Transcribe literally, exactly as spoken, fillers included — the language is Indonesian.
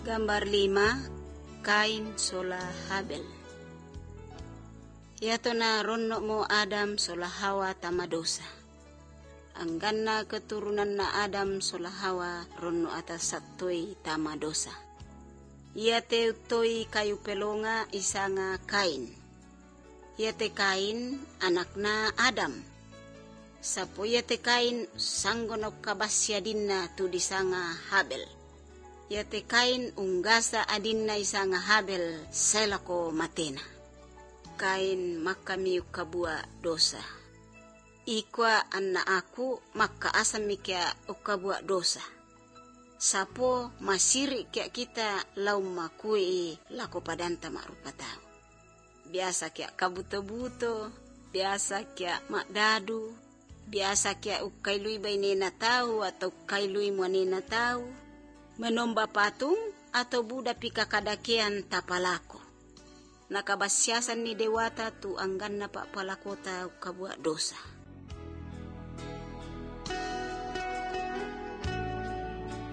Gambar lima, Kain sola Habel. Yato na ronno mo Adam sola Hawa tama dosa. Anggan na keturunan na Adam sola Hawa ronno atas satoy tama dosa. Ia te utoy kayu pelonga isanga Kain. Ia te Kain anak na Adam. Sapo ia te Kain sanggonok kabasya dinna tu disanga Habel. Ia te Kain unggasa adinna isanga Habel selako matena. Kain makamiu kabua dosa. Ikwa anna aku maka asami kia ukabua dosa. Sapo masiri kia kita lau makui lako padanta marupa tau. Biasa kia kabuto-buto, biasa kia makdadu, biasa kia ukailui bainena tau atau ukailui muanena tau. Menomba patung atau buda pika kadakean tapalako. Nakabasyasan ni dewata tu anggan na pa palakota kabua dosa.